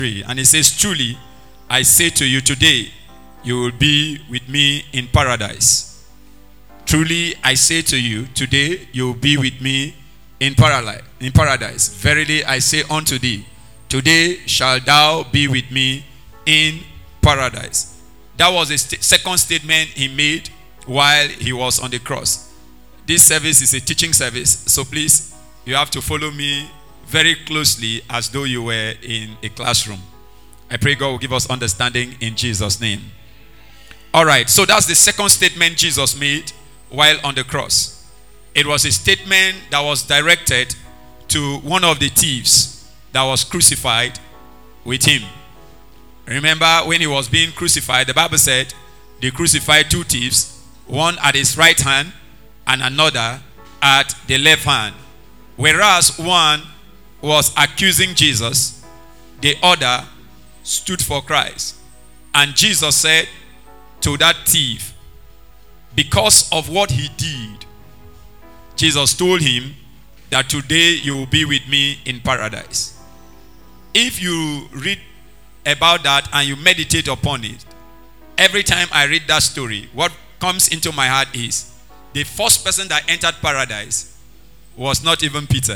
And it says, truly, I say to you today, you will be with me in paradise. Truly, I say to you, today you will be with me in paradise. Verily, I say unto thee, today shalt thou be with me in paradise. That was the second statement he made while he was on the cross. This service is a teaching service, so please, you have to follow me very closely as though you were in a classroom. I pray God will give us understanding in Jesus' name. All right, so that's the second statement Jesus made while on the cross. It was a statement that was directed to one of the thieves that was crucified with him. Remember, when he was being crucified, the Bible said they crucified two thieves, one at his right hand and another at the left hand. Whereas one was accusing Jesus, the other stood for Christ. And Jesus said to that thief, because of what he did, Jesus told him that today you will be with me in paradise. If you read about that and you meditate upon it, every time I read that story, what comes into my heart is the first person that entered paradise was not even Peter.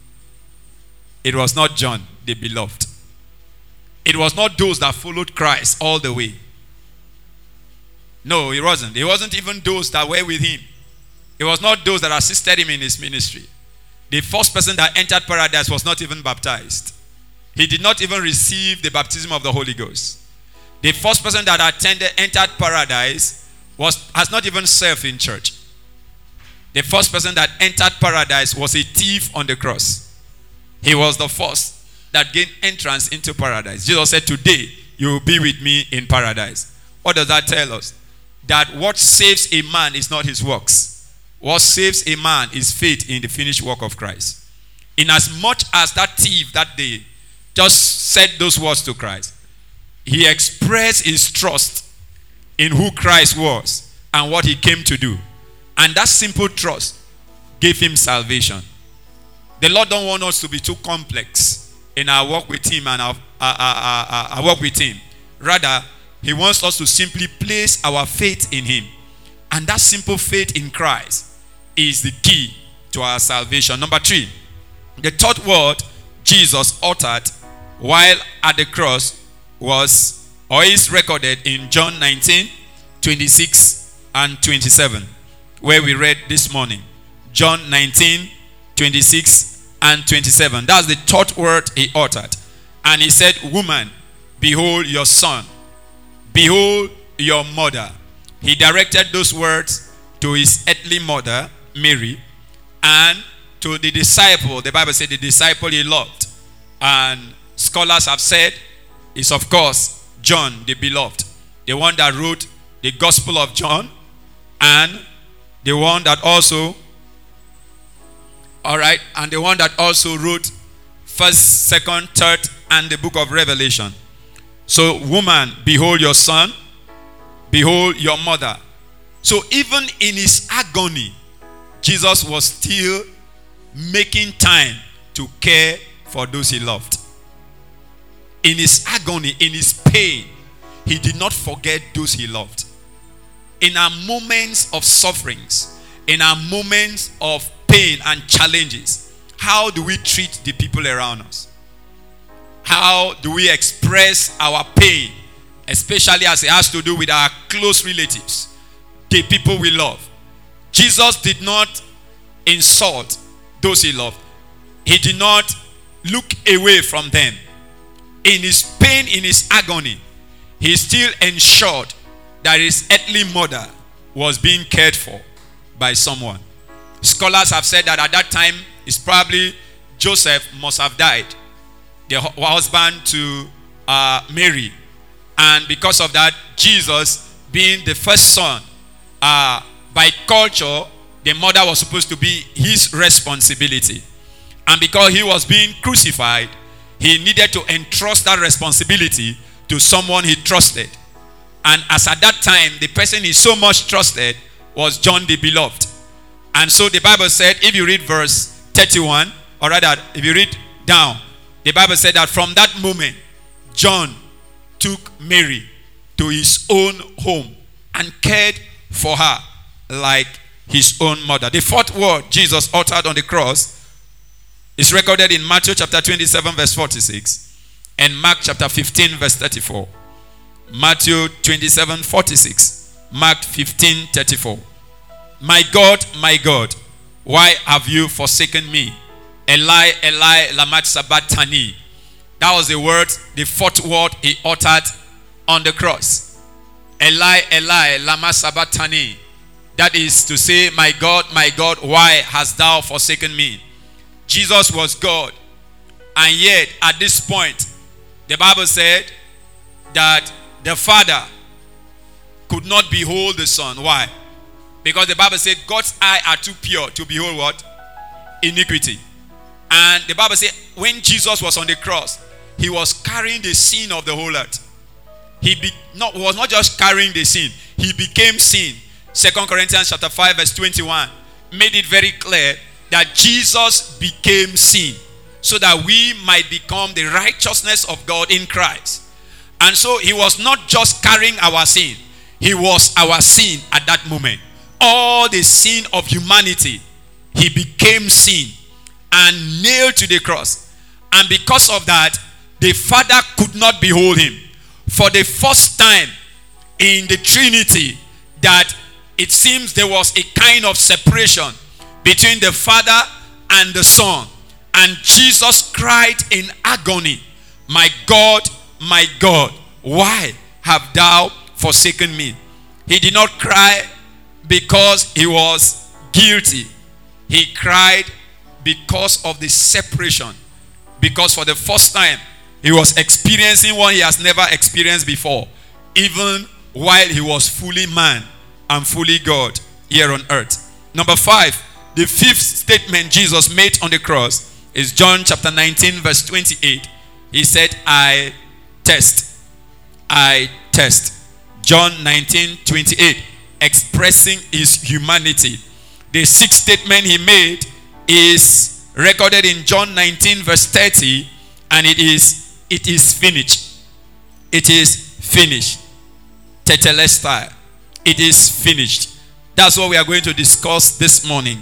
It was not John, the beloved. It was not those that followed Christ all the way. No, it wasn't. It wasn't even those that were with him. It was not those that assisted him in his ministry. The first person that entered paradise was not even baptized. He did not even receive the baptism of the Holy Ghost. The first person that entered paradise has not even served in church. The first person that entered paradise was a thief on the cross. He was the first that gained entrance into paradise. Jesus said, today you will be with me in paradise. What does that tell us? That what saves a man is not his works. What saves a man is faith in the finished work of Christ. In as much as that thief that day just said those words to Christ, he expressed his trust in who Christ was and what he came to do. And that simple trust gave him salvation. The Lord don't want us to be too complex in our walk with him and our walk with him. Rather, he wants us to simply place our faith in him. And that simple faith in Christ is the key to our salvation. Number 3, the third word Jesus uttered while at the cross is recorded in John 19:26 and 27, where we read this morning. John 19:26 and 27. That's the third word he uttered. And he said, woman, behold your son. Behold your mother. He directed those words to his earthly mother, Mary, and to the disciple. The Bible said the disciple he loved. And scholars have said is, of course, John the beloved. The one that wrote the Gospel of John, and the one that also wrote 1st, 2nd, 3rd, and the book of Revelation. So, woman, behold your son, behold your mother. So, even in his agony, Jesus was still making time to care for those he loved. In his agony, in his pain, he did not forget those he loved. In our moments of sufferings, in our moments of pain and challenges, how do we treat the people around us? How do we express our pain, especially as it has to do with our close relatives, the people we love? Jesus did not insult those he loved. He did not look away from them. In his pain, in his agony, he still ensured that his earthly mother was being cared for by someone. Scholars have said that at that time, it's probably Joseph must have died, the husband to Mary. And because of that, Jesus, being the first son, by culture, the mother was supposed to be his responsibility. And because he was being crucified, he needed to entrust that responsibility to someone he trusted. And as at that time, the person he so much trusted was John the beloved. And so the Bible said, if you read verse 31, or rather, if you read down, the Bible said that from that moment, John took Mary to his own home and cared for her like his own mother. The fourth word Jesus uttered on the cross is recorded in Matthew chapter 27 verse 46 and Mark chapter 15 verse 34. Matthew 27 46, Mark 15 34. My God, why have you forsaken me? Eli, Eli, lama sabachthani. That was the word, the fourth word he uttered on the cross. Eli, Eli, lama sabachthani. That is to say, my God, why hast thou forsaken me? Jesus was God. And yet, at this point, the Bible said that the Father could not behold the Son. Why? Because the Bible said God's eyes are too pure to behold what? Iniquity. And the Bible said when Jesus was on the cross, he was carrying the sin of the whole earth. He was not just carrying the sin, he became sin. 2 Corinthians chapter 5 verse 21 made it very clear that Jesus became sin so that we might become the righteousness of God in Christ. And so he was not just carrying our sin, he was our sin at that moment. All the sin of humanity, he became sin and nailed to the cross. And because of that, the Father could not behold him. For the first time in the Trinity, that it seems there was a kind of separation between the Father and the Son. And Jesus cried in agony, my God, why have thou forsaken me? He did not cry because he was guilty. He cried because of the separation. Because for the first time, he was experiencing what he has never experienced before. Even while he was fully man and fully God here on earth. Number 5, the fifth statement Jesus made on the cross is John chapter 19 verse 28. He said, I test. John 19:28, expressing his humanity. The sixth statement he made is recorded in John 19 verse 30, and it is finished. It is finished. Tetelestai. It is finished. That's what we are going to discuss this morning.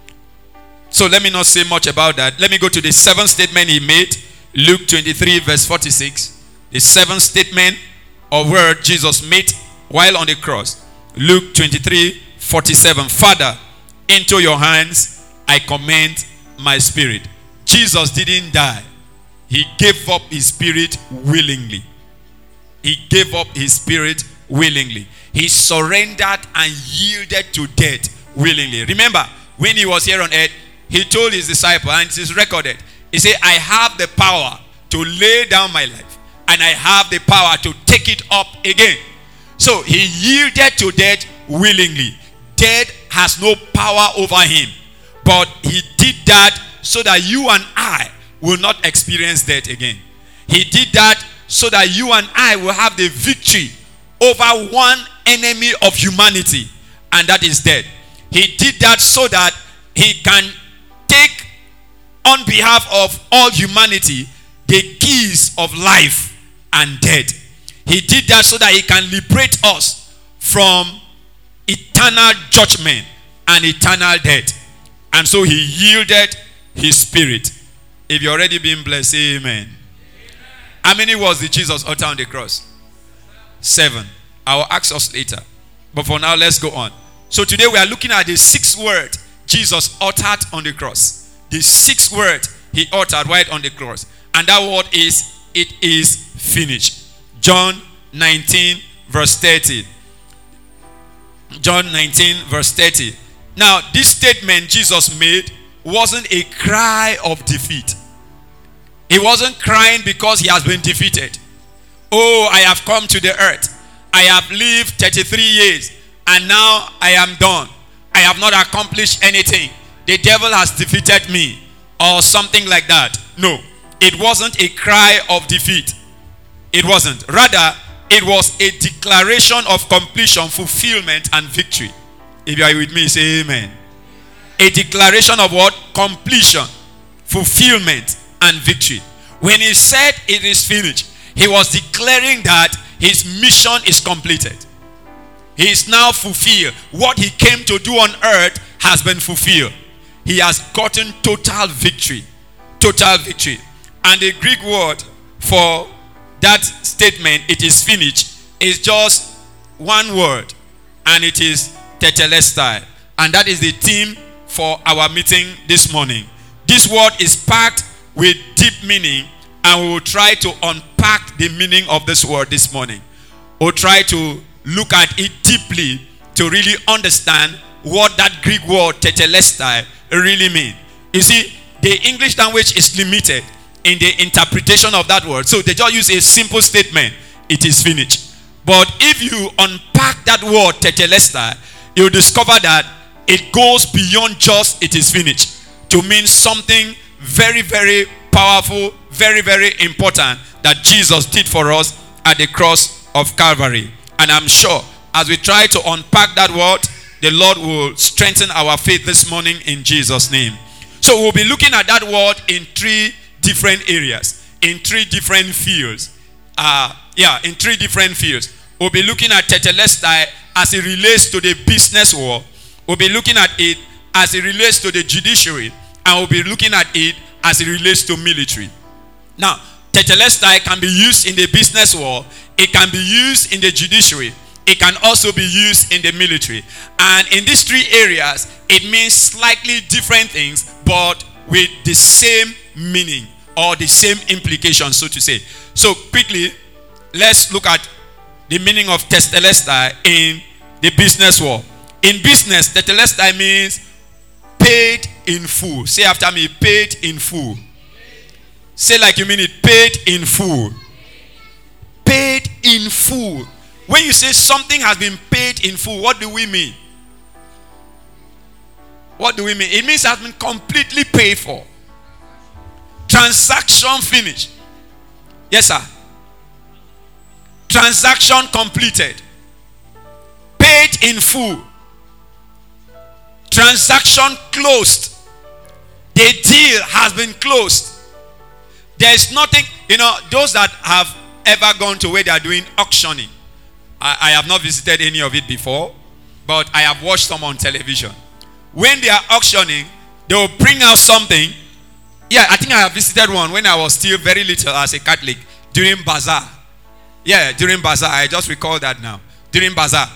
So let me not say much about that. Let me go to the seventh statement he made. Luke 23 verse 46. The seventh statement or word Jesus made while on the cross. Luke 23 47. Father, into your hands I commend my spirit. Jesus didn't die. He gave up his spirit willingly. He gave up his spirit willingly. He surrendered and yielded to death willingly. Remember, when he was here on earth, he told his disciples, and it is recorded, he said, I have the power to lay down my life, and I have the power to take it up again. So he yielded to death willingly. Death has no power over him. But he did that so that you and I will not experience death again. He did that so that you and I will have the victory over one enemy of humanity, and that is death. He did that so that he can take on behalf of all humanity the keys of life and death. He did that so that he can liberate us from eternal judgment and eternal death. And so he yielded his spirit. If you're already being blessed, say amen. How many words did Jesus utter on the cross? 7. I will ask us later. But for now, let's go on. So today we are looking at the 6th word Jesus uttered on the cross. The 6th word he uttered right on the cross. And that word is, it is finished. John 19 verse 30. John 19 verse 30. Now, this statement Jesus made wasn't a cry of defeat. He wasn't crying because he has been defeated. Oh, I have come to the earth. I have lived 33 years and now I am done. I have not accomplished anything. The devil has defeated me or something like that. No, it wasn't a cry of defeat. It wasn't. Rather, it was a declaration of completion, fulfillment, and victory. If you are with me, say amen. A declaration of what? Completion, fulfillment, and victory. When he said it is finished, He was declaring that his mission is completed. He is now fulfilled. What he came to do on earth has been fulfilled. He has gotten total victory. Total victory. And the Greek word for that statement, it is finished, is just one word. And it is tetelestai. And that is the theme for our meeting this morning. This word is packed with deep meaning. And we will try to unpack the meaning of this word this morning. We'll try to look at it deeply to really understand what that Greek word tetelestai really means. You see, the English language is limited in the interpretation of that word. So they just use a simple statement. It is finished. But if you unpack that word tetelestai, you'll discover that it goes beyond just it is finished to mean something very, very powerful, very, very important that Jesus did for us at the cross of Calvary. And I'm sure as we try to unpack that word, the Lord will strengthen our faith this morning in Jesus' name. So we'll be looking at that word in 3 different areas, in 3 different fields. In 3 different fields. We'll be looking at tetelestai as it relates to the business world. We'll be looking at it as it relates to the judiciary. And we'll be looking at it as it relates to military. Now, tetelestai can be used in the business world. It can be used in the judiciary. It can also be used in the military. And in these 3 areas, it means slightly different things, but with the same meaning or the same implication, so to say. So quickly, let's look at the meaning of tetelestai in the business world. In business, tetelestai means paid in full. Say after me, paid in full. Say like you mean it, paid in full. Paid in full. When you say something has been paid in full, what do we mean? What do we mean? It means it has been completely paid for. Transaction finished. Yes, sir. Transaction completed. Paid in full. Transaction closed. The deal has been closed. There is nothing, those that have ever gone to where they are doing auctioning. I have not visited any of it before, but I have watched some on television. When they are auctioning, they will bring out something. Yeah, I think I have visited one when I was still very little as a Catholic during bazaar. Yeah, during bazaar. I just recall that now. During bazaar.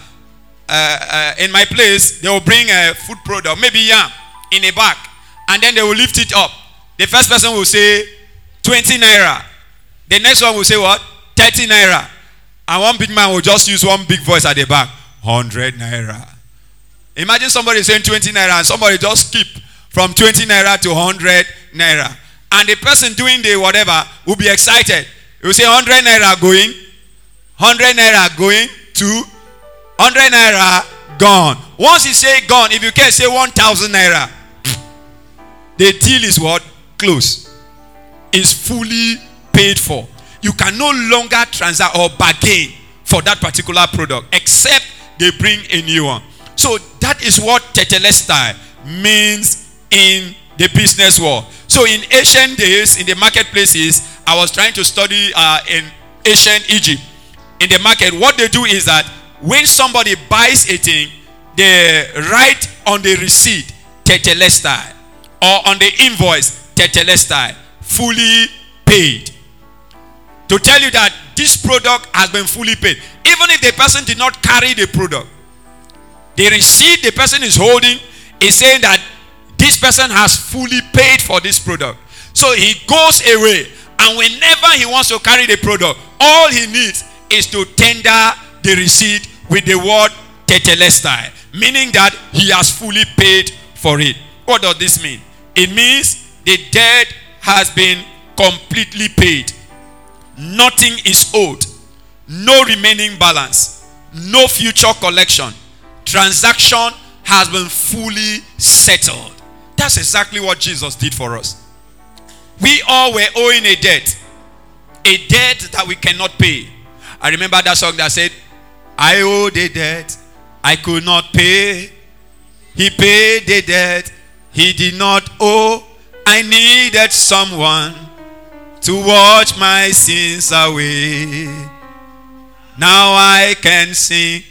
In my place, they will bring a food product, maybe yam, in a bag. And then they will lift it up. The first person will say 20 naira. The next one will say what? 30 naira. And one big man will just use one big voice at the back. 100 naira. Imagine somebody saying 20 naira and somebody just skip from 20 naira to 100 naira. And the person doing the whatever will be excited. He will say 100 naira going. 100 naira going to 100 naira gone. Once he say gone, if you can say 1,000 naira, the deal is what? Close. Is fully paid for. You can no longer transact or bargain for that particular product except they bring a new one. So that is what tetelestai means in the business world. So in ancient days, in the marketplaces, I was trying to study in ancient Egypt. In the market, what they do is that when somebody buys a thing, they write on the receipt tetelestai, or on the invoice tetelestai, fully paid. To tell you that this product has been fully paid. Even if the person did not carry the product, the receipt the person is holding is saying that this person has fully paid for this product. So he goes away, and whenever he wants to carry the product, all he needs is to tender the receipt with the word tetelestai, meaning that he has fully paid for it. What does this mean? It means the debt has been completely paid. Nothing is owed. No remaining balance. No future collection. Transaction has been fully settled. That's exactly what Jesus did for us. We all were owing a debt. A debt that we cannot pay. I remember that song that said, I owed a debt I could not pay. He paid the debt he did not owe. I needed someone to wash my sins away. Now I can sing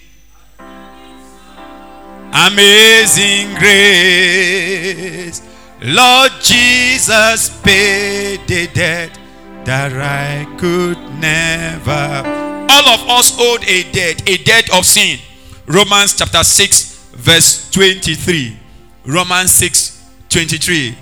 amazing grace. Lord Jesus paid the debt that I could never. All of us owed a debt of sin. Romans chapter 6 verse 23. Romans 6:23.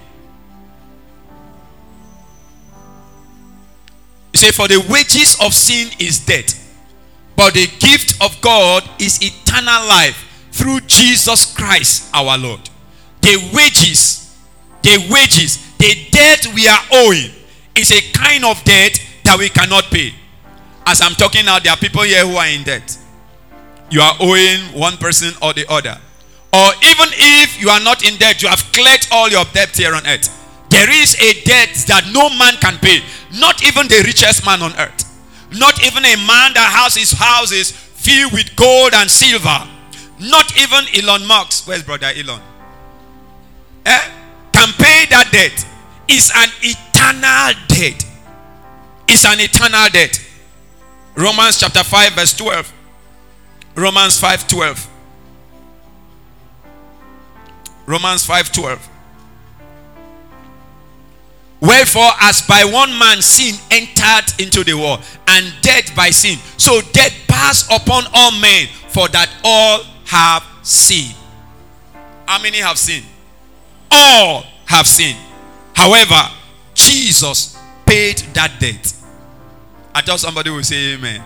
It says, for the wages of sin is death, but the gift of God is eternal life through Jesus Christ our Lord. The wages, the debt we are owing is a kind of debt that we cannot pay. As I'm talking now, there are people here who are in debt. You are owing one person or the other. Or even if you are not in debt, you have cleared all your debt here on earth. There is a debt that no man can pay. Not even the richest man on earth. Not even a man that has his houses filled with gold and silver. Not even Elon Musk. Where's brother Elon? Can pay that debt. It's an eternal debt. It's an eternal debt. Romans chapter 5 verse 12. Romans 5:12. Romans 5:12. Wherefore, as by one man sin entered into the world, and death by sin, so death passed upon all men, for that all have sinned. How many have sinned? All have sinned. However, Jesus paid that debt. I thought somebody would say amen.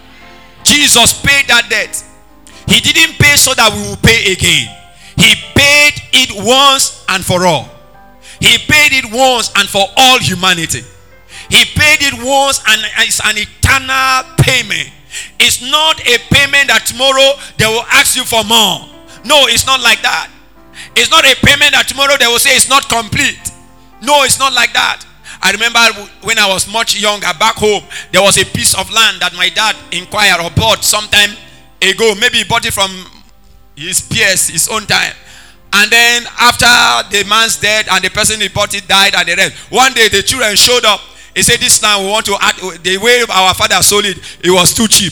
Jesus paid that debt. He didn't pay so that we will pay again. He paid it once and for all. He paid it once and for all humanity. He paid it once, and it's an eternal payment. It's not a payment that tomorrow they will ask you for more. No, it's not like that. It's not a payment that tomorrow they will say it's not complete. No, it's not like that. I remember when I was much younger, back home, there was a piece of land that my dad inquired or bought some time ago. Maybe he bought it from his peers, his own time. And then after the man's death and the person he bought it died and the rest, one day the children showed up. He said, this land we want to add, the way our father sold it, it was too cheap.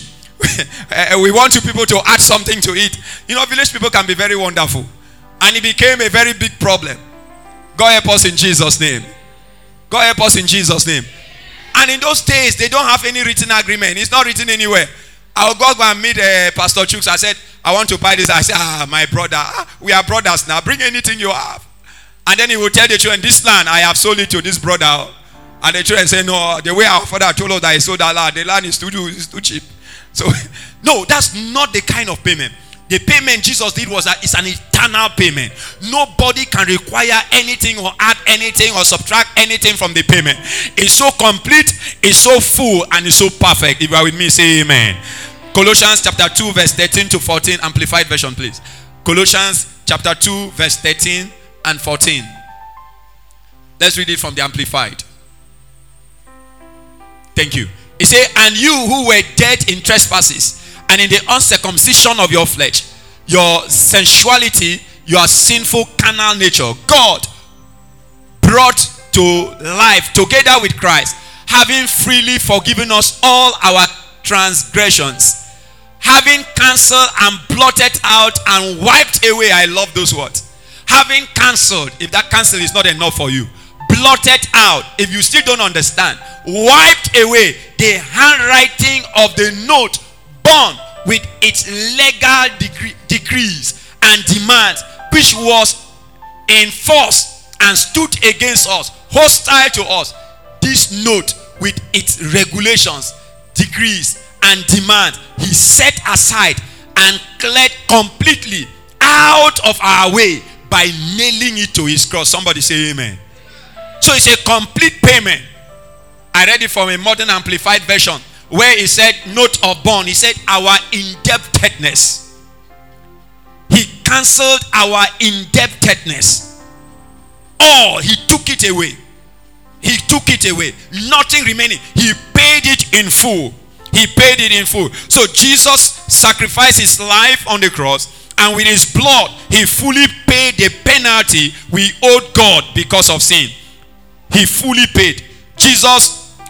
We want you people to add something to it. You know, village people can be very wonderful. And it became a very big problem. God help us in Jesus' name. God help us in Jesus' name. And in those days, they don't have any written agreement. It's not written anywhere. I will go and meet Pastor Chooks. I said, I want to buy this. I said, my brother, we are brothers now. Bring anything you have. And then he will tell the children, this land, I have sold it to this brother. And the children say, no, the way our father told us that he sold that land, the land is too cheap. So, no, that's not the kind of payment. The payment Jesus did was that it's an eternal payment. Nobody can require anything or add anything or subtract anything from the payment. It's so complete, it's so full, and it's so perfect. If you are with me, say amen. Colossians chapter 2 verse 13 to 14. Amplified version, please. Colossians chapter 2 verse 13 and 14. Let's read it from the Amplified. Thank you. It says, and you who were dead in trespasses and in the uncircumcision of your flesh, your sensuality, your sinful carnal nature, God brought to life together with Christ, having freely forgiven us all our transgressions, having cancelled and blotted out and wiped away. I love those words. Having cancelled, if that cancel is not enough for you, blotted out, if you still don't understand, wiped away the handwriting of the note born with its legal decrees and demands, which was in force and stood against us, hostile to us. This note with its regulations, decrees and demands, he set aside and cleared completely out of our way by nailing it to his cross. Somebody say amen. So it's a complete payment. I read it from a modern amplified version where he said note of bond. He said our indebtedness. He cancelled our indebtedness. All, he took it away. He took it away. Nothing remaining. He paid it in full. He paid it in full. So Jesus sacrificed his life on the cross, and with his blood he fully paid the penalty we owed God because of sin. He fully paid. Jesus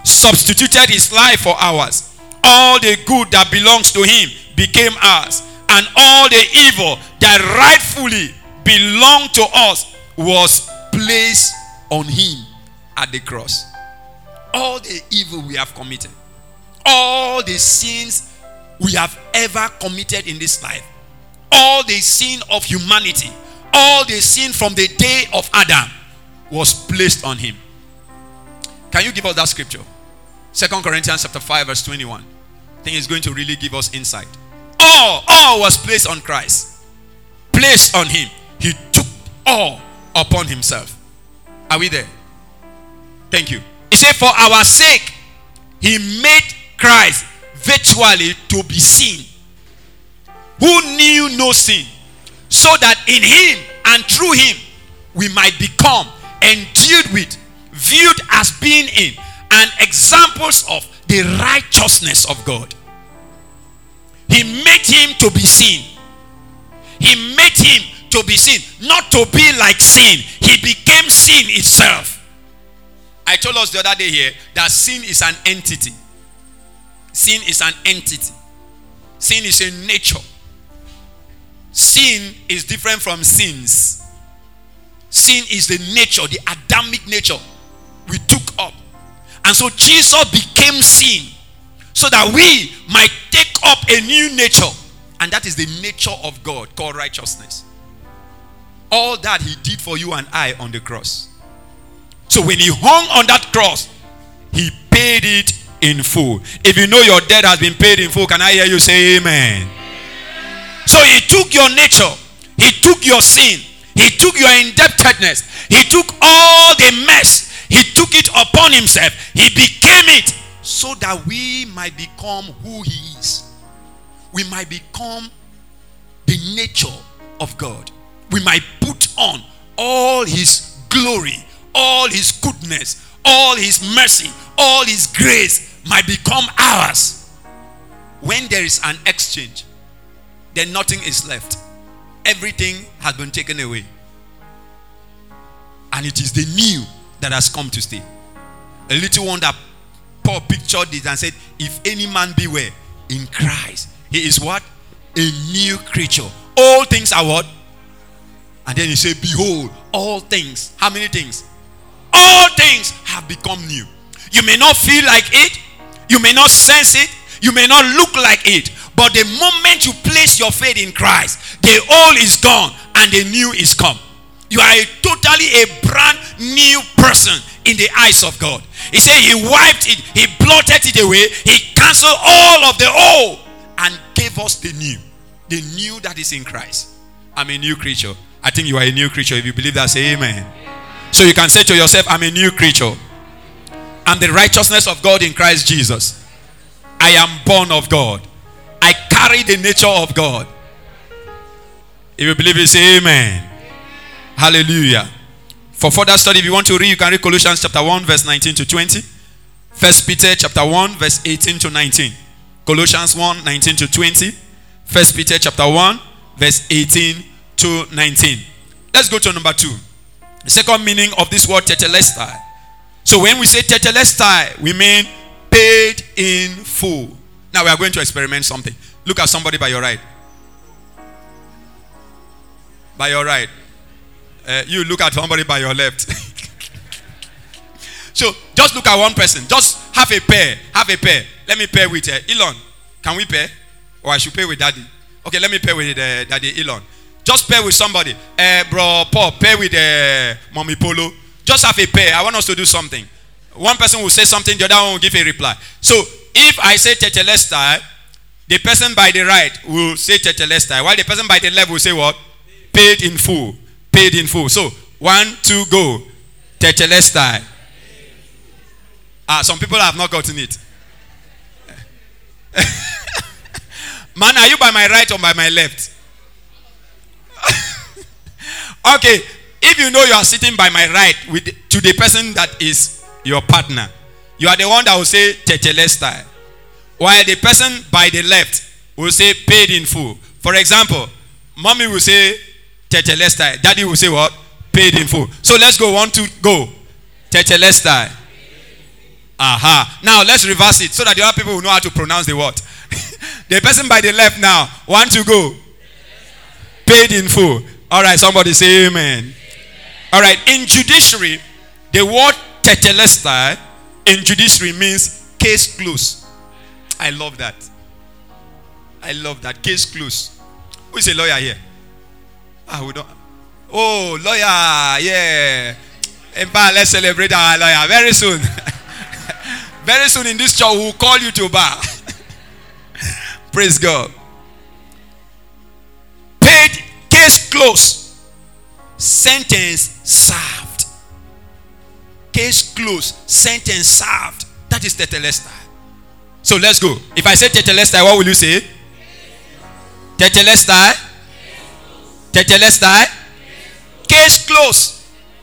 substituted his life for ours. All the good that belongs to him became ours, and all the evil that rightfully belonged to us was placed on him at the cross. All the evil we have committed, all the sins we have ever committed in this life, all the sin of humanity, all the sin from the day of Adam was placed on him. Can you give us that scripture? 2 Corinthians chapter 5 verse 21. I think it's going to really give us insight. All was placed on Christ. Placed on him. He took all upon himself. Are we there? Thank you. He said, for our sake, he made Christ virtually to be seen, who knew no sin, so that in him and through him we might become endued with, viewed as being in, and examples of the righteousness of God. He made him to be seen. He made him to be seen, not to be like sin. He became sin itself. I told us the other day here that sin is an entity. Sin is an entity. Sin is a nature. Sin is different from sins. Sin is the nature, the Adamic nature we took up. And so Jesus became sin so that we might take up a new nature. And that is the nature of God called righteousness. All that he did for you and I on the cross. So when he hung on that cross, he paid it in full. If you know your debt has been paid in full, can I hear you say amen? So he took your nature. He took your sin. He took your indebtedness. He took all the mess. He took it upon himself. He became it so that we might become who he is. We might become the nature of God. We might put on all his glory, all his goodness, all his mercy, all his grace might become ours. When there is an exchange, then nothing is left. Everything has been taken away. And it is the new that has come to stay. A little one that Paul pictured it and said, if any man be where? In Christ. He is what? A new creature. All things are what? And then he said, behold, all things. How many things? All things have become new. You may not feel like it. You may not sense it. You may not look like it. But the moment you place your faith in Christ, the old is gone and the new is come. You are totally a brand new person in the eyes of God. He said he wiped it. He blotted it away. He canceled all of the old and gave us the new. The new that is in Christ. I'm a new creature. I think you are a new creature. If you believe that, say amen. So you can say to yourself, I'm a new creature. I'm the righteousness of God in Christ Jesus. I am born of God. I carry the nature of God. If you believe it, say amen. Hallelujah. For further study, if you want to read, you can read Colossians chapter 1 verse 19 to 20. 1 Peter chapter 1 verse 18 to 19. Colossians 1, 19 to 20. 1 Peter chapter 1 verse 18 to 19. Let's go to number 2. The second meaning of this word tetelestai. So when we say tetelestai, we mean paid in full. Now we are going to experiment something. Look at somebody by your right. By your right. You look at somebody by your left. So just look at one person. Just have a pair. Have a pair. Let me pair with Elon. Can we pair? Or I should pair with Daddy? Okay, let me pair with Daddy Elon. Just pair with somebody. Bro Paul, pair with Mommy Polo. Just have a pair. I want us to do something. One person will say something, the other one will give a reply. So if I say tetelestai, the person by the right will say tetelestai, while the person by the left will say what? Paid in full. Paid in full. So 1, 2, go. Tetelestai. Some people have not gotten it. Man, are you by my right or by my left? Okay, if you know you are sitting by my right to the person that is your partner, you are the one that will say tetelestai, while the person by the left will say paid in full. For example, mommy will say tetelestai, daddy will say what? Paid in full. So let's go. 1, 2, go. Tetelestai. Aha. Now let's reverse it so that the other people will know how to pronounce the word. The person by the left now, want to go? Paid in full. All right, somebody say amen. All right, in judiciary, the word tetelestai in judiciary means case closed. I love that. I love that. Case closed. Who is a lawyer here? We don't. Oh, lawyer. Yeah. Let's celebrate our lawyer very soon. Very soon in this church, we'll call you to bar. Praise God. Paid, case closed. Sentence served. Case closed. Sentence served. That is tetelestai. So let's go. If I say tetelestai, what will you say? Tetelestai. Tetelestai. Case closed.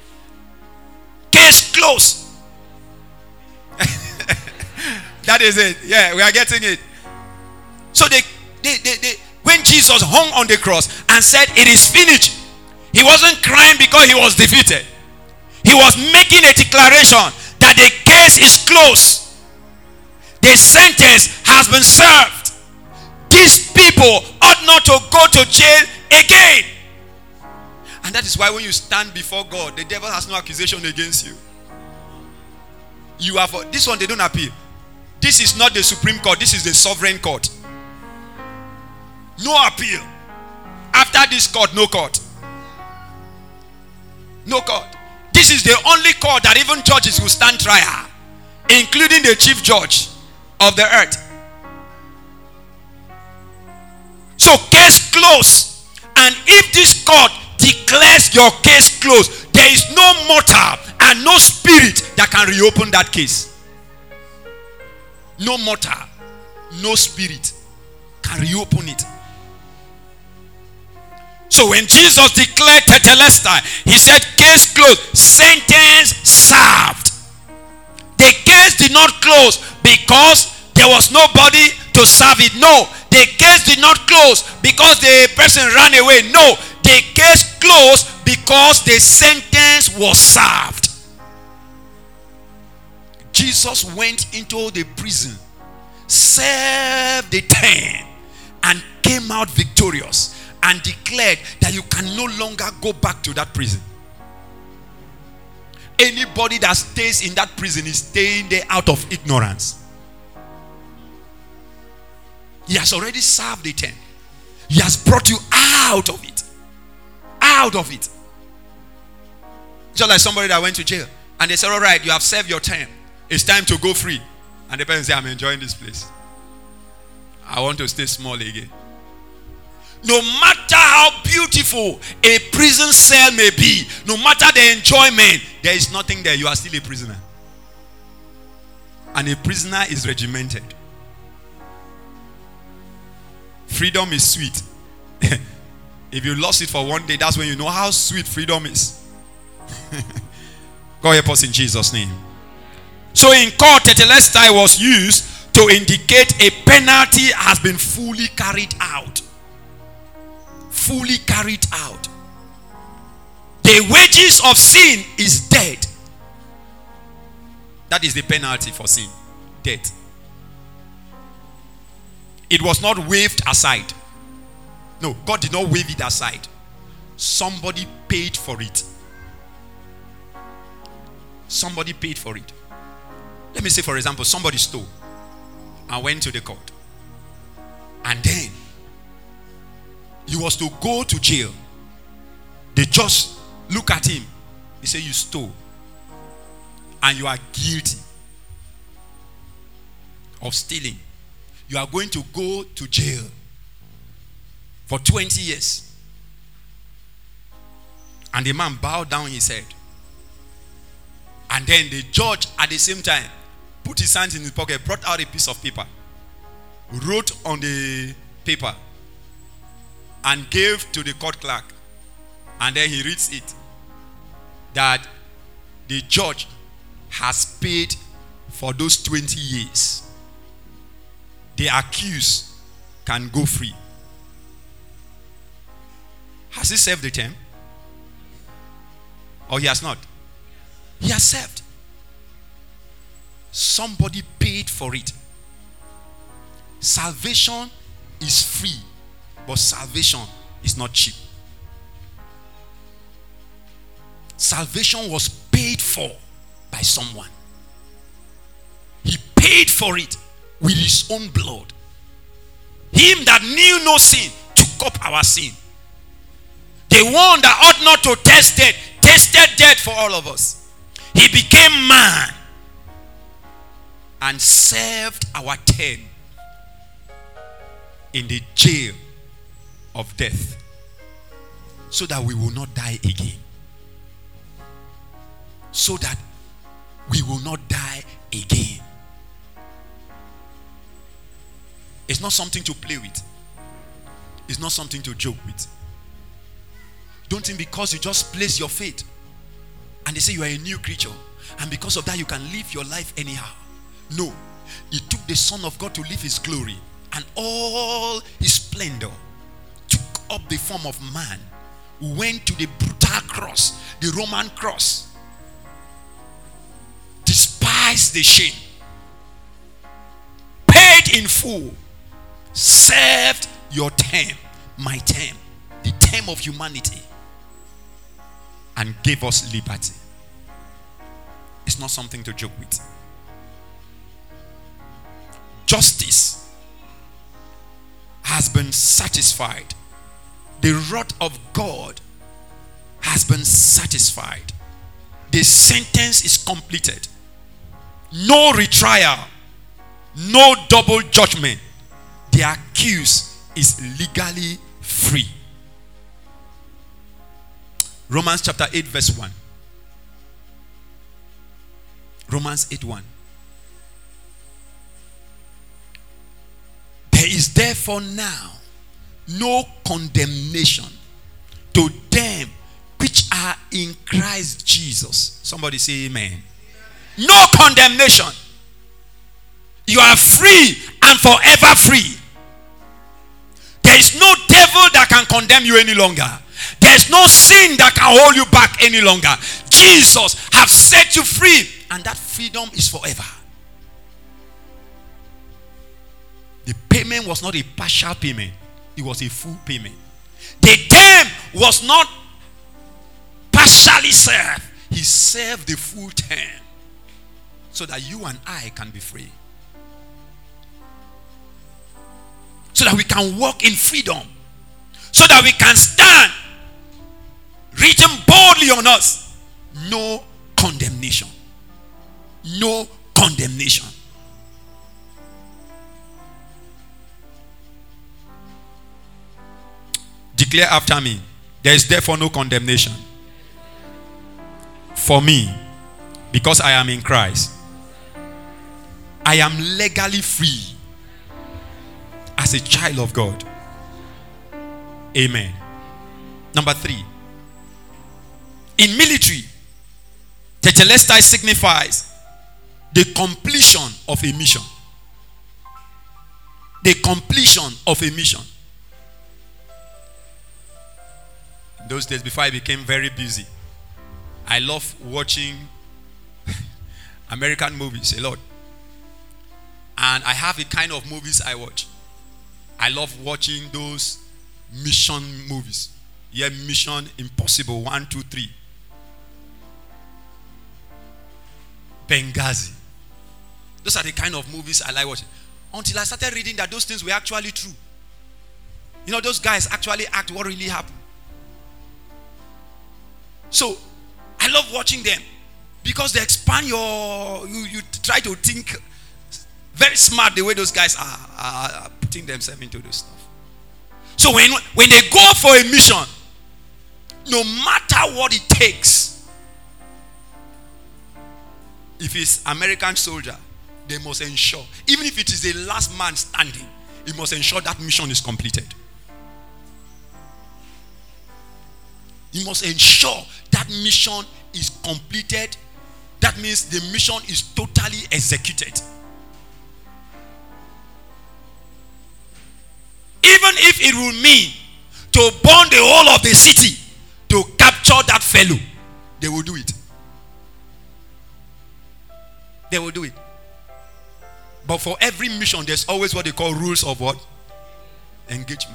Case closed. That is it. Yeah, we are getting it. So they when Jesus hung on the cross and said it is finished, he wasn't crying because he was defeated. He was making a declaration that the case is closed. The sentence has been served. These people ought not to go to jail again. And that is why when you stand before God, the devil has no accusation against you. You are for this one, they don't appeal. This is not the Supreme Court, this is the sovereign court. No appeal. After this court, no court. No court. This is the only court that even judges will stand trial, including the chief judge of the earth. So case closed. And if this court declares your case closed, there is no mortal and no spirit that can reopen that case. No mortal, no spirit can reopen it. So when Jesus declared tetelestai, he said case closed, sentence served. The case did not close because there was nobody to serve it. No, the case did not close because the person ran away. No, the case closed because the sentence was served. Jesus went into the prison, served the 10, and came out victorious and declared that you can no longer go back to that prison. Anybody that stays in that prison is staying there out of ignorance. He has already served the 10. He has brought you out of it. Out of it. Just like somebody that went to jail and they said, all right, you have served your time. It's time to go free. And the person said, I'm enjoying this place. I want to stay small again. No matter how beautiful a prison cell may be, no matter the enjoyment, there is nothing there. You are still a prisoner. And a prisoner is regimented. Freedom is sweet. If you lost it for one day, that's when you know how sweet freedom is. God help us in Jesus' name. So in court, tetelestai was used to indicate a penalty has been fully carried out. Fully carried out. The wages of sin is death. That is the penalty for sin. Death. It was not waved aside. No, God did not wave it aside. Somebody paid for it. Somebody paid for it. Let me say, for example, somebody stole and went to the court. And then he was to go to jail. The judge look at him. He said, you stole. And you are guilty of stealing. You are going to go to jail for 20 years. And the man bowed down his head. And then the judge at the same time put his hands in his pocket, brought out a piece of paper, wrote on the paper, and gave to the court clerk. And then he reads it, that the judge has paid for those 20 years. The accused can go free. Has he served the term? Or he has not? He has served. Somebody paid for it. Salvation is free, but salvation is not cheap. Salvation was paid for by someone. He paid for it with his own blood. Him that knew no sin took up our sin. The one that ought not to taste death, tasted death for all of us. He became man and served our term in the jail of death, so that we will not die again. So that we will not die again. It's not something to play with. It's not something to joke with. Don't think because you just place your faith and they say you are a new creature, and because of that you can live your life anyhow. No. It took the Son of God to live his glory and all his splendor, took up the form of man, went to the brutal cross, the Roman cross, despised the shame, paid in full, served your term, my term, the term of humanity, and gave us liberty. It's not something to joke with. Justice has been satisfied. The wrath of God has been satisfied. The sentence is completed. No retrial, no double judgment. The accused is legally free. Romans chapter 8 verse 1. Romans 8:1. There is therefore now no condemnation to them which are in Christ Jesus. Somebody say amen. No condemnation. You are free and forever free. There is no devil that can condemn you any longer. There is no sin that can hold you back any longer. Jesus has set you free, and that freedom is forever. The payment was not a partial payment. It was a full payment. The term was not partially served. He served the full term so that you and I can be free. So that we can walk in freedom. So that we can stand written boldly on us. No condemnation. No condemnation. Declare after me. There is therefore no condemnation for me, because I am in Christ. I am legally free as a child of God. Amen. Number 3. In military, tetelestai signifies the completion of a mission. The completion of a mission. In those days, before I became very busy, I love watching American movies a lot. And I have a kind of movies I watch. I love watching those mission movies. Yeah, Mission Impossible 1, 2, 3. Benghazi. Those are the kind of movies I like watching. Until I started reading that those things were actually true. You know, those guys actually act what really happened. So, I love watching them because they expand you try to think very smart the way those guys are putting themselves into this stuff. So when they go for a mission, no matter what it takes, if it's American soldier, they must ensure, even if it is the last man standing, he must ensure that mission is completed. He must ensure that mission is completed. That means the mission is totally executed. Even if it will mean to burn the whole of the city to capture that fellow, they will do it. They will do it. But for every mission, there's always what they call rules of what? Engagement.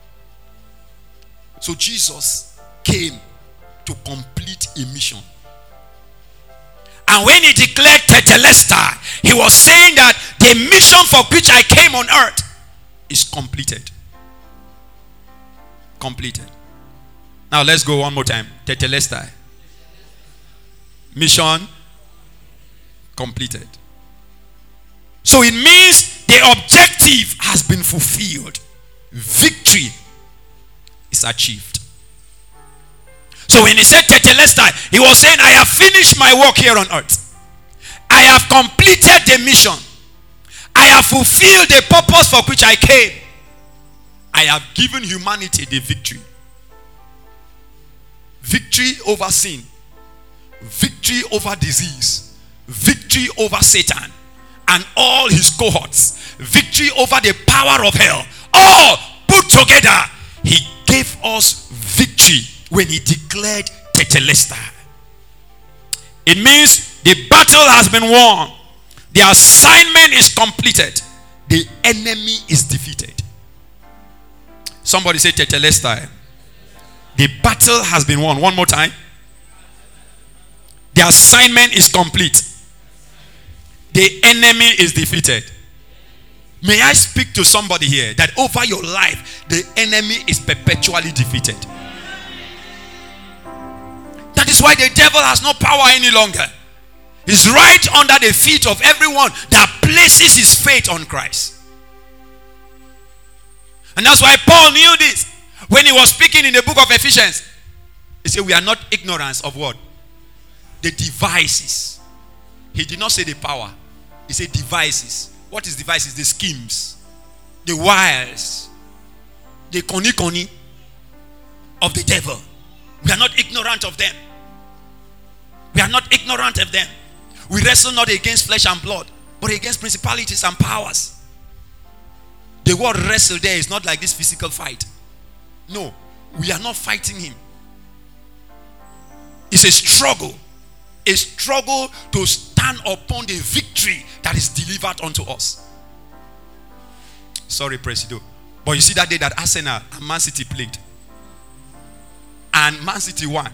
So Jesus came to complete a mission. And when he declared Tetelestai, he was saying that the mission for which I came on earth is completed. Completed. Now let's go one more time. Tetelestai. Mission completed. So it means the objective has been fulfilled. Victory is achieved. So when he said Tetelestai, he was saying, I have finished my work here on earth. I have completed the mission. I have fulfilled the purpose for which I came. I have given humanity the victory. Victory over sin. Victory over disease. Victory over Satan and all his cohorts. Victory over the power of hell. All put together. He gave us victory when he declared Tetelestai. It means the battle has been won. The assignment is completed. The enemy is defeated. Somebody say Tetelestai. The battle has been won. One more time. The assignment is complete. The enemy is defeated. May I speak to somebody here that over your life, the enemy is perpetually defeated. That is why the devil has no power any longer. He's right under the feet of everyone that places his faith on Christ. And that's why Paul knew this. When he was speaking in the book of Ephesians, he said, we are not ignorant of what? The devices. He did not say the power. He said devices. What is devices? The schemes, the wiles, the koni of the devil. We are not ignorant of them. We are not ignorant of them. We wrestle not against flesh and blood, but against principalities and powers. The word wrestle there is not like this physical fight. No, we are not fighting him. It's a struggle. A struggle to stand upon the victory that is delivered unto us. Sorry, Presido. But you see that day that Arsenal and Man City played. And Man City won.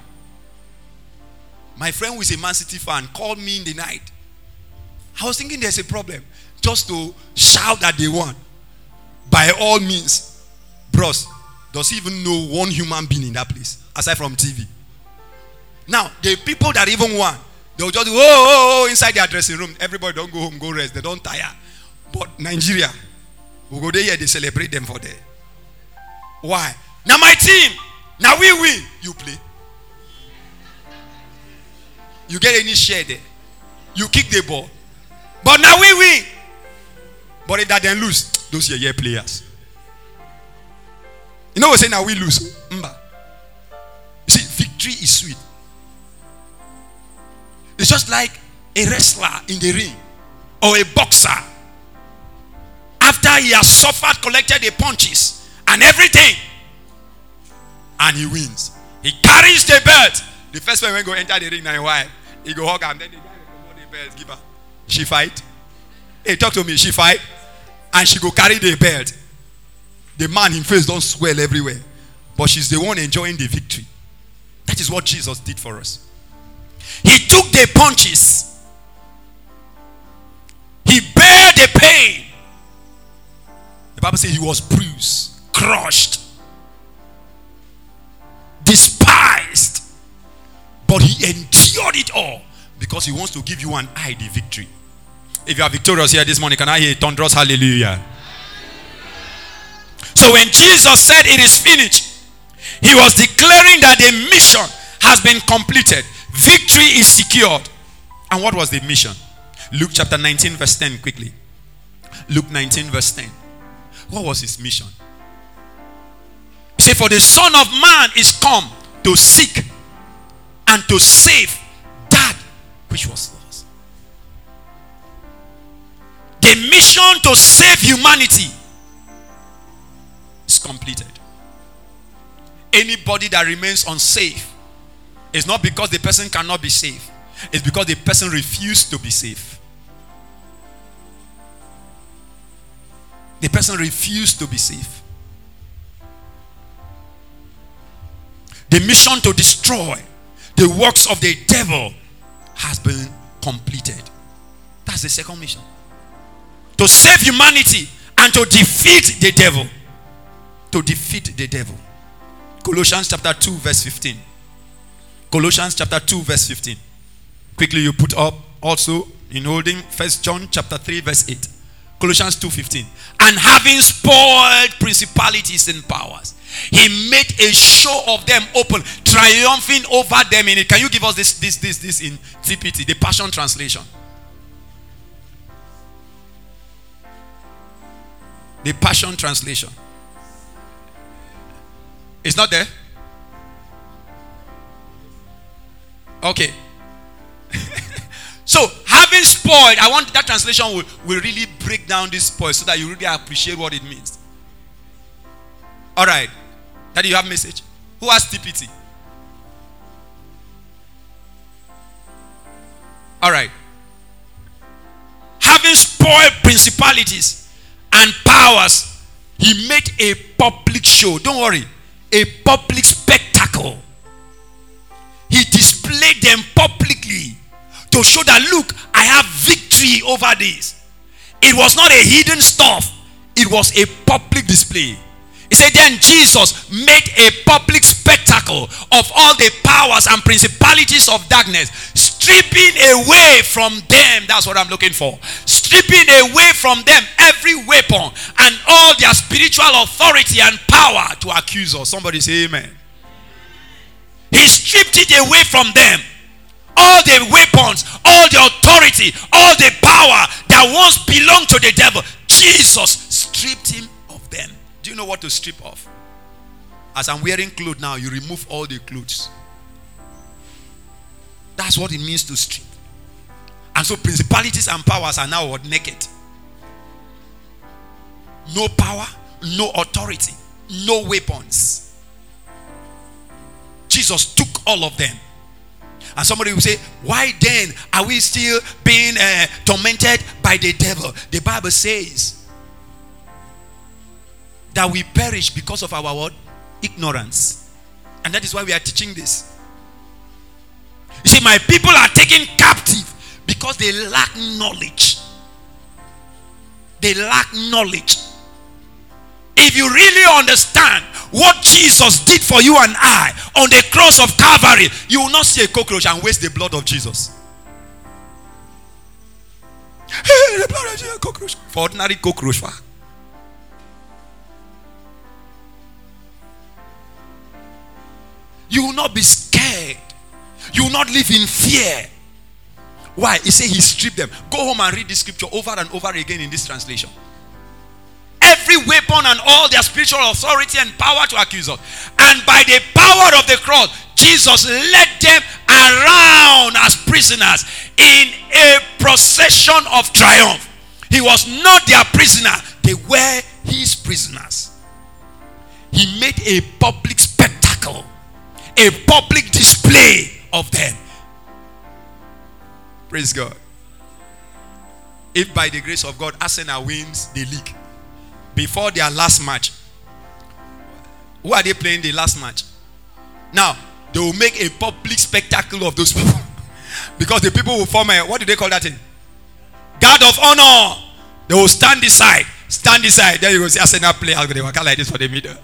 My friend who is a Man City fan called me in the night. I was thinking there's a problem. Just to shout that they won. By all means. Bros, does he even know one human being in that place? Aside from TV. Now, the people that even won, they'll just go, inside their dressing room. Everybody don't go home, go rest. They don't tire. But Nigeria, we go there, they celebrate them for there. Why? Now my team, now we win. You play. You get any share there. You kick the ball. But now we win. But if that then lose, those are your players. You know what we're saying? Now we lose. You see, victory is sweet. It's just like a wrestler in the ring or a boxer. After he has suffered, collected the punches and everything, and he wins. He carries the belt. The first one when go enter the ring now, why? He go hug him. Then the guy will come out the belt, give her. She fight. Hey, talk to me. She fight, and she go carry the belt. The man in face don't swell everywhere, but she's the one enjoying the victory. That is what Jesus did for us. He took the punches. He bare the pain. The Bible says he was bruised, crushed, despised. But he endured it all because he wants to give you and I the victory. If you are victorious here this morning, can I hear a thunderous hallelujah? So when Jesus said it is finished, he was declaring that the mission has been completed. Victory is secured. And what was the mission? Luke chapter 19 verse 10 quickly. Luke 19 verse 10. What was his mission? He said, for the Son of Man is come to seek and to save that which was lost. The mission to save humanity is completed. Anybody that remains unsafe, it's not because the person cannot be saved. It's because the person refused to be saved. the person refused to be saved. The mission to destroy the works of the devil has been completed. That's the second mission. To save humanity and to defeat the devil. To defeat the devil. Colossians chapter 2 verse 15. Colossians chapter 2 verse 15. Quickly you put up also in holding 1 John chapter 3 verse 8. Colossians 2:15. And having spoiled principalities and powers, he made a show of them open, triumphing over them in it. Can you give us this in TPT, the Passion Translation? The Passion Translation. It's not there? Okay. So, having spoiled, I want that translation will really break down this spoil so that you really appreciate what it means. Alright. Daddy, you have message? Who has TPT? Alright. Having spoiled principalities and powers, he made a public show. Don't worry. A public spectacle. He displayed them publicly to show that, look, I have victory over this. It was not a hidden stuff. It was a public display. He said, then Jesus made a public spectacle of all the powers and principalities of darkness, stripping away from them. That's what I'm looking for. Stripping away from them every weapon and all their spiritual authority and power to accuse us. Somebody say amen. He stripped it away from them. All the weapons, all the authority, all the power that once belonged to the devil, Jesus stripped him of them. Do you know what to strip off? As I'm wearing clothes now, you remove all the clothes. That's what it means to strip. And so principalities and powers are now naked. No power, no authority, no weapons. Jesus took all of them. And somebody will say, why then are we still being tormented by the devil? The Bible says that we perish because of our what? Ignorance. And that is why we are teaching this. You see, my people are taken captive because they lack knowledge. They lack knowledge. If you really understand what Jesus did for you and I on the cross of Calvary, you will not see a cockroach and waste the blood of Jesus. Hey, the blood of Jesus, cockroach. For ordinary cockroach. You will not be scared. You will not live in fear. Why? He said he stripped them. Go home and read this scripture over and over again in this translation. Every weapon and all their spiritual authority and power to accuse us. And by the power of the cross, Jesus led them around as prisoners in a procession of triumph. He was not their prisoner. They were his prisoners. He made a public spectacle, a public display of them. Praise God. If by the grace of God, Arsenal wins the league before their last match, who are they playing the last match? Now, they will make a public spectacle of those people. Because the people will form a, what do they call that thing? Guard of honor. They will stand aside. Stand aside. Then you will see Arsenal play. They will like this for the middle.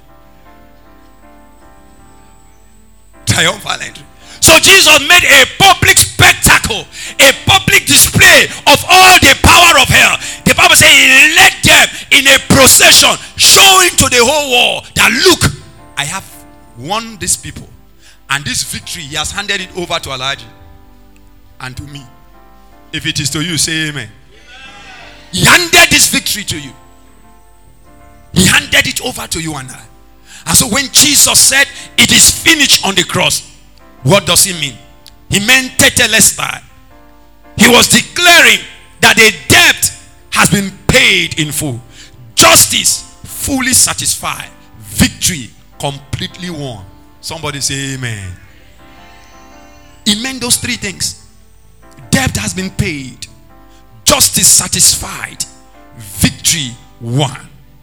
Triumphal entry. So Jesus made a public spectacle, a public display of all the power of hell. The Bible says he led them in a procession, showing to the whole world that, look, I have won these people. And this victory, he has handed it over to Elijah and to me. If it is to you, say amen. He handed this victory to you. He handed it over to you and I. And so when Jesus said, it is finished on the cross, what does he mean? He meant tetelestai. He was declaring that the debt has been paid in full. Justice fully satisfied. Victory completely won. Somebody say amen. He meant those three things. Debt has been paid. Justice satisfied. Victory won.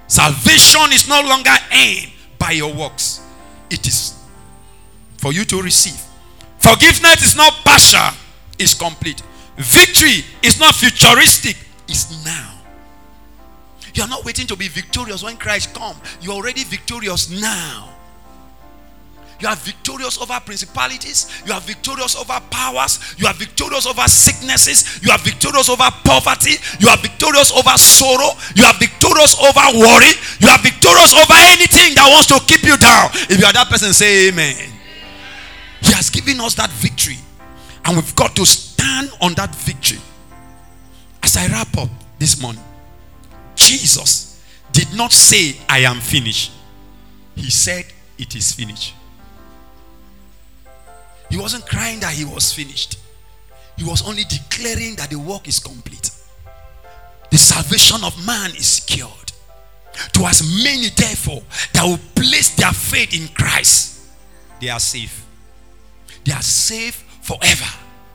Salvation is no longer earned by your works. It is for you to receive. Forgiveness is not partial, it's complete. Victory is not futuristic, it's now. You are not waiting to be victorious when Christ comes. You are already victorious now. You are victorious over principalities. You are victorious over powers. You are victorious over sicknesses. You are victorious over poverty. You are victorious over sorrow. You are victorious over worry. You are victorious over anything that wants to keep you down. If you are that person, say amen. He has given us that victory. And we've got to stand on that victory. As I wrap up this morning, Jesus did not say, I am finished. He said, it is finished. He wasn't crying that he was finished. He was only declaring that the work is complete. The salvation of man is secured. To as many, therefore, that will place their faith in Christ, they are safe. They are safe forever.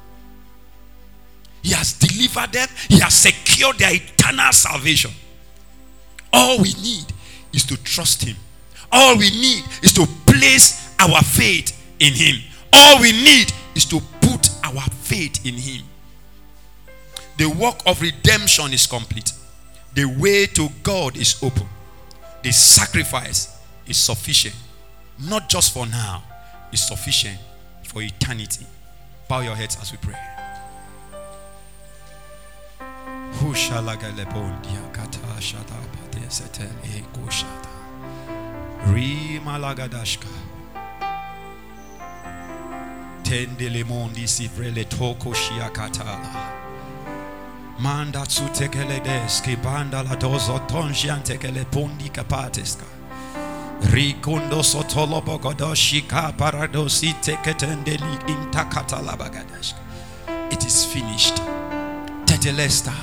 He has delivered them. He has secured their eternal salvation. All we need is to trust him. All we need is to place our faith in him. All we need is to put our faith in him. The work of redemption is complete. The way to God is open. The sacrifice is sufficient. Not just for now. It's sufficient for eternity. Bow your heads as we pray. Tendele mondi sivrele toko shiakatala. Manda tsutekele deski banda la dozo tonjian tekele pondi kapateska. Rikondo sotolo bogodoshika paradosi teketendeli intakatala bagadashka. It is finished. Tetelesta.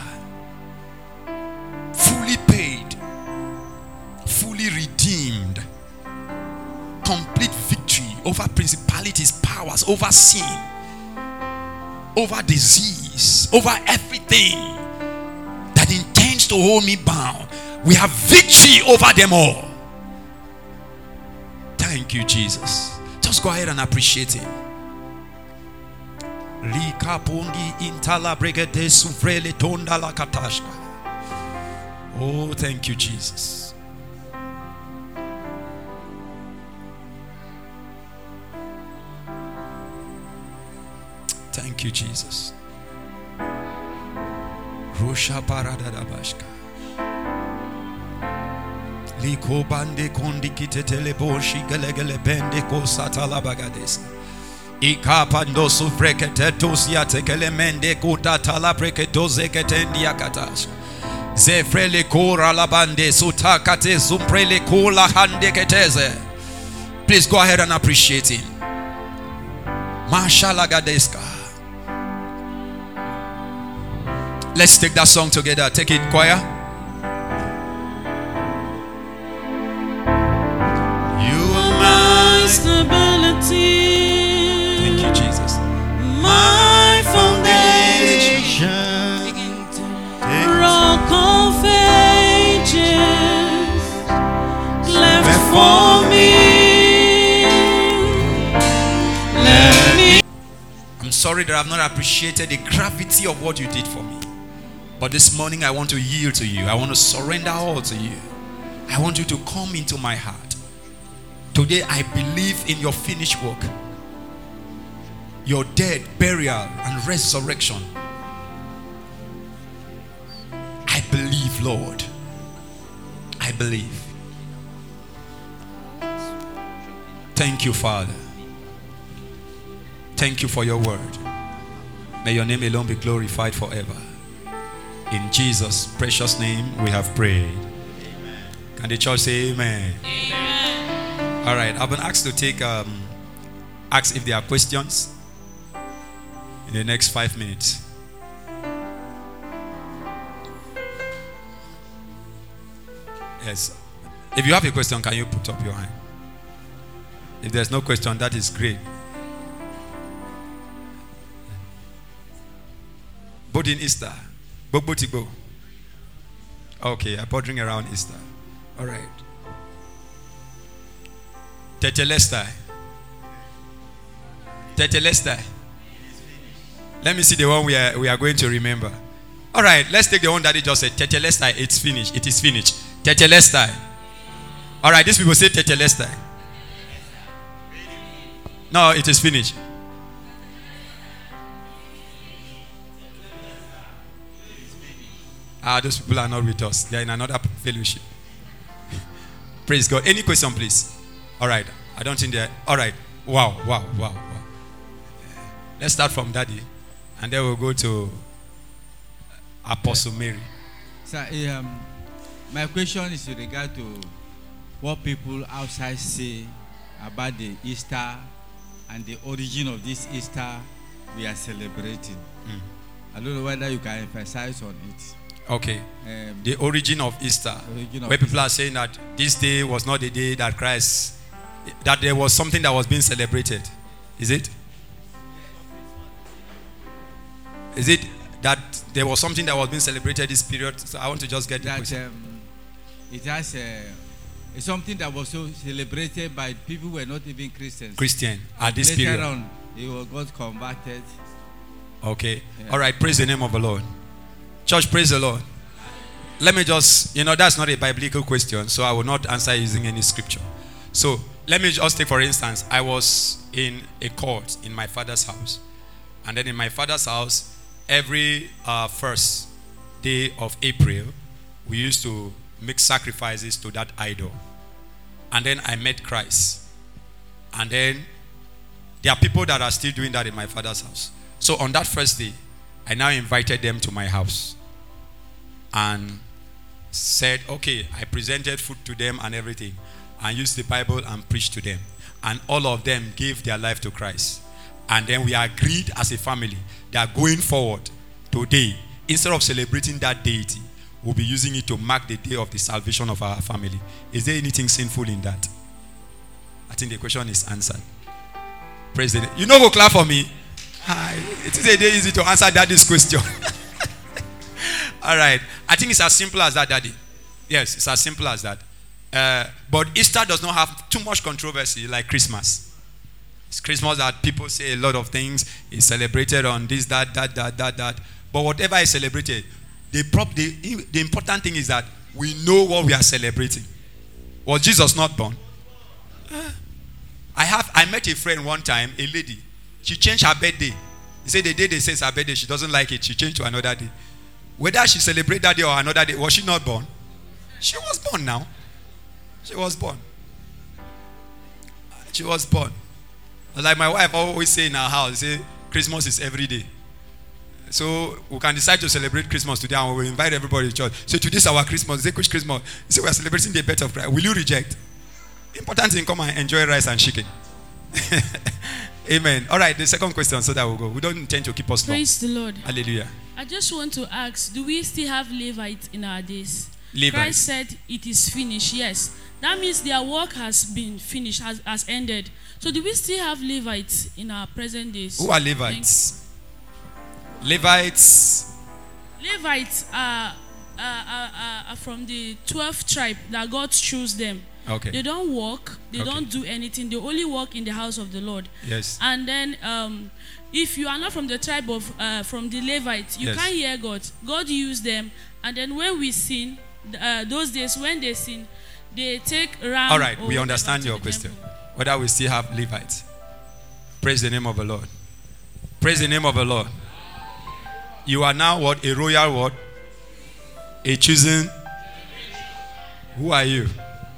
Fully paid. Fully redeemed. Complete victory over principalities, powers, over sin, over disease, over everything that intends to hold me bound. We have victory over them all. Thank you, Jesus. Just go ahead and appreciate him. Oh, thank you, Jesus. Thank you, Jesus. Rusha parada bashka. Liko bande kondi kitetele boshi gelegele bende ko satala bagades. Ikapando sufrekete tosia tekele mende kuta tala breketoze ketendia katash. Zefrele kora labande sutakate zumprele kola hande keteze. Please go ahead and appreciate him. Mashallah gadeska. Let's take that song together. Take it, choir. You are my stability. Thank you, Jesus. My foundation. Rock of ages. Left for me. Let me. I'm sorry that I've not appreciated the gravity of what you did for me. But this morning I want to yield to you. I want to surrender all to you. I want you to come into my heart. Today I believe in your finished work. Your death, burial, and resurrection. I believe, Lord. I believe. Thank you, Father. Thank you for your word. May your name alone be glorified forever. In Jesus' precious name we have prayed. Amen. Can the church say amen? Amen. All right, I've been asked to take ask if there are questions in the next 5 minutes. Yes. If you have a question, can you put up your hand? If there's no question, that is great. Bodin Easter. Okay, I'm bothering around Easter. All right. Tetelestai. Tetelestai. Let me see the one we are going to remember. All right, let's take the one that he just said. Tetelestai, it's finished. It is finished. Tetelestai. All right, these people say Tetelestai. No, it is finished. Those people are not with us. They are in another fellowship. Praise God. Any question, please? All right. I don't think they're... All right. Wow. Let's start from Daddy. And then we'll go to Apostle Mary. Sir, my question is with regard to what people outside say about the Easter and the origin of this Easter we are celebrating. I don't know whether you can emphasize on it. Okay. The origin of Easter. Where people are saying that this day was not the day that Christ, that there was something that was being celebrated. Is it? Is it that there was something that was being celebrated this period? So I want to just get that. It has it's something that was so celebrated by people who were not even Christians. Christian at this period. Later on, he got converted. Okay. Yeah. All right. Praise the name of the Lord. Church, praise the Lord. Let me just, that's not a biblical question, so I will not answer using any scripture. So let me just take, for instance, I was in a court in my father's house. And then in my father's house, every first day of April, we used to make sacrifices to that idol. And then I met Christ. And then there are people that are still doing that in my father's house. So on that first day, I now invited them to my house. And said, okay, I presented food to them and everything. And used the Bible and preached to them. And all of them gave their life to Christ. And then we agreed as a family that going forward today, instead of celebrating that deity, we'll be using it to mark the day of the salvation of our family. Is there anything sinful in that? I think the question is answered. Praise the Lord. You know who clap for me? It is a day easy to answer Daddy's question. All right. I think it's as simple as that, Daddy. Yes, it's as simple as that. But Easter does not have too much controversy like Christmas. It's Christmas that people say a lot of things. It's celebrated on this, that. But whatever is celebrated, the important thing is that we know what we are celebrating. Was Jesus not born? I met a friend one time, a lady. She changed her birthday. He said the day they say it's her birthday, she doesn't like it. She changed to another day. Whether she celebrated that day or another day, was she not born? She was born now. She was born. She was born. Like my wife always say in our house, say Christmas is every day. So we can decide to celebrate Christmas today and we will invite everybody to church. So today's our Christmas. Say which Christmas? Say we are celebrating the birth of Christ. Will you reject? Important thing, come and enjoy rice and chicken. Amen. All right, the second question so that we'll go. We don't intend to keep us long. Praise the Lord. Hallelujah. I just want to ask, do we still have Levites in our days? Levites. Christ said it is finished, yes. That means their work has been finished, has ended. So do we still have Levites in our present days? Who are Levites? Levites are from the 12th tribe that God chose them. Okay. They don't work. They don't do anything. They only work in the house of the Lord. Yes. And then if you are not from the tribe of from the Levites, you can't hear God. God used them. And then when we sin, those days when they sin, they take ram. All right, we understand your question. Whether we still have Levites. Praise the name of the Lord. Praise the name of the Lord. You are now what? A royal what? A chosen. Who are you?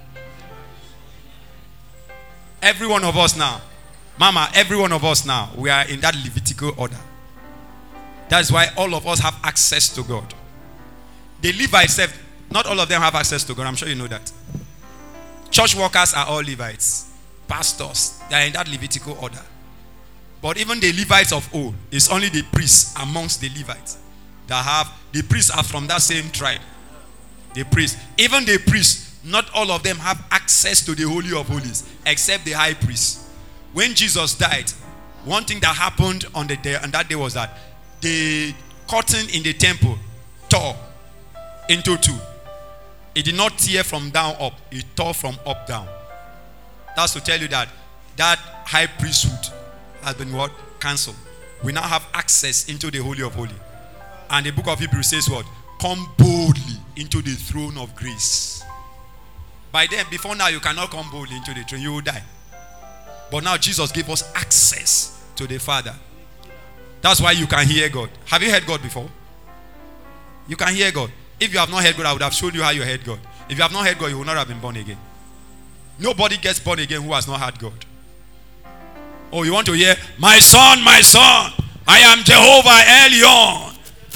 Every one of us now. Mama, every one of us now. We are in that Levitical order. That's why all of us have access to God. The Levites, not all of them have access to God. I'm sure you know that. Church workers are all Levites. Pastors, they are in that Levitical order. But even the Levites of old, it's only the priests amongst the Levites that have, the priests are from that same tribe. The priests. Even the priests, not all of them have access to the Holy of Holies, except the high priest. When Jesus died, one thing that happened on that day was that the curtain in the temple tore into two. It did not tear from down up. It tore from up down. That's to tell you that high priesthood has been what? Cancelled. We now have access into the Holy of Holies. And the book of Hebrews says what? Come boldly into the throne of grace. By then, before now, you cannot come boldly into the throne. You will die. But now Jesus gave us access to the Father. That's why you can hear God. Have you heard God before? You can hear God. If you have not heard God, I would have shown you how you heard God. If you have not heard God, you will not have been born again. Nobody gets born again who has not heard God. Oh, you want to hear, my son, I am Jehovah Elyon.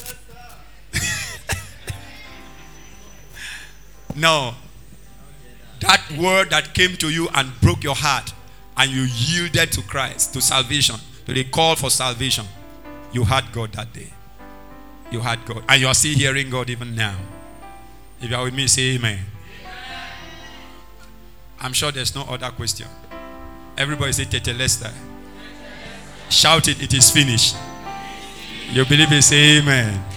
No. That word that came to you and broke your heart, and you yielded to Christ, to salvation, to the call for salvation. You heard God that day. You heard God. And you are still hearing God even now. If you are with me, say amen. I'm sure there's no other question. Everybody say Tetelestai. Shout it, it is finished. You believe it, say amen.